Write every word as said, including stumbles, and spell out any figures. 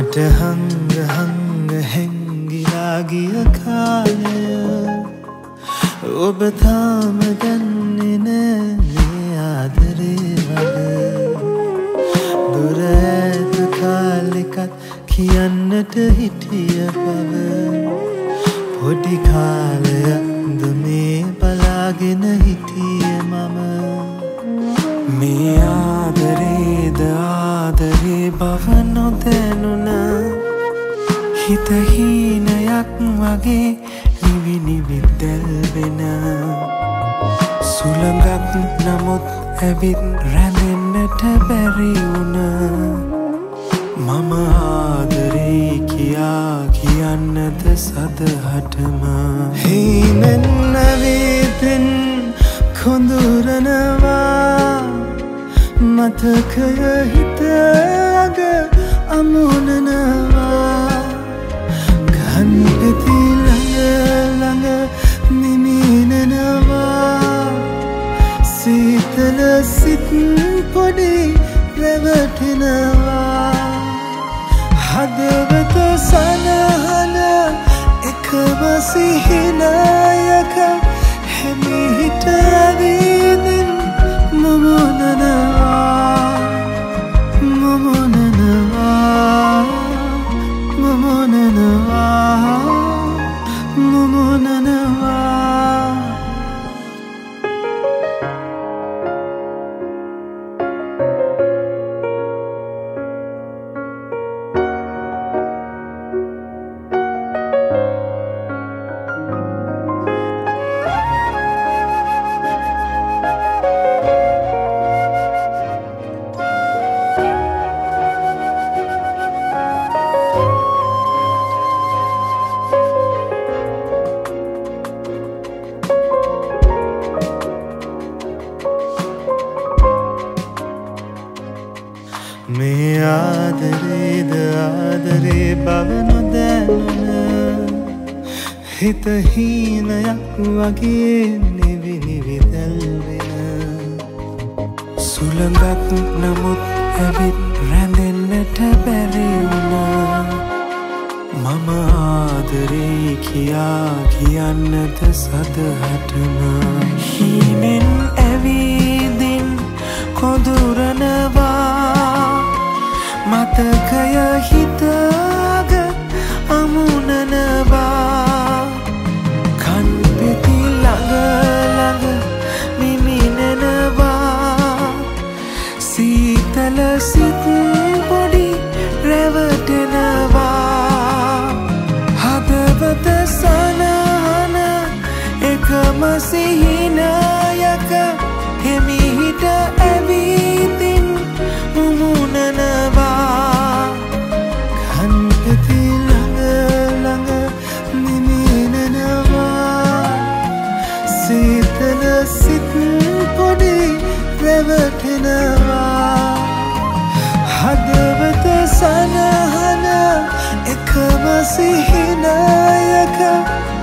මට හංග හංග හැංගිලා ගිය කාලය ඔබ තාම දන්නේ නෑ මේ ආදරේ වගේ දුර ඈත කාලෙකත් කියන්නට හිටිය බව පොඩි කාලයක්ද මේ බලාගෙන හිටියේ මම මේ ආදරේද ආදරේ බව නොදැනුණ හිත හීනයක් වගේ නිවි නිවි දැල්වෙන සුළඟක් නමුත් ඇවිත් රැඳෙන්නට බැරි වුණ මම ආදරේ කියා කියන්නද සදහටම හීනෙන් නැවිතින් කොඳුරනවා මතකය හිත අග අමුණනවා කන් පෙති ළඟ ළඟ නිමිනෙනවා සීතල සිත් පොඩි රැවටෙනවා හදවත සනහන එකම සිහිනයක හැමිහිට ඇවිදින් මුමුණනවා මුමුණනවා මුමුණනවා මුමුණනවා මේ ආදරේද ආදරේ බව නොදැනුණ හිත හීනයක් වගේ නිවි නිවි දැල්වෙන සුළඟක් නමුත් ඇවිත් රැඳෙන්නට බැරි වුණ මම ආදරේ කියා කියන්නද සදහටම හීනෙන් ඇවිදින් කොඳුරනවා මතකය හිතග අමුණනවා කන් පෙති ළඟ ළඟ නිමිනෙනවා සීතල සිත් පොඩි රැවටෙනවා හදවත සනහන එකම සිහිනයක හිමිහිට ඇවිදින් මුමුණනවා කන් පෙති ළඟ ළඟ නිමිනෙනවා සීතල සිත් පොඩි රැවටෙනවා හදවත සනහන එකම සිහිනයක